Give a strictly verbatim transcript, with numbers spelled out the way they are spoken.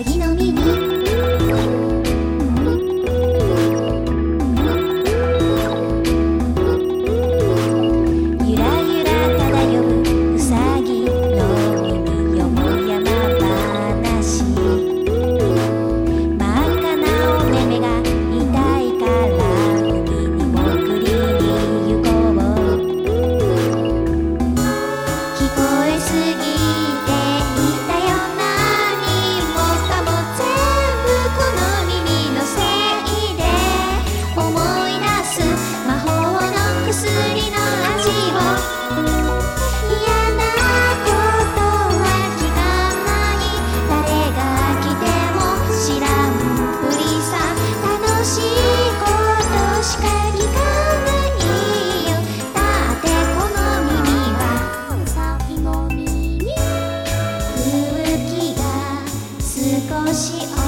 ぎの耳ゆらゆら漂ううさぎの耳よもやま話真っ赤なお目目が痛いから海に潜りに行こう聞こえすぎていたよ何もかも全部この耳のせいで思い出す魔法の薬の味を嫌なことは聞かない誰が来ても知らんふりさ楽しいことしか聞かないよだってこの耳は最後に空気が少し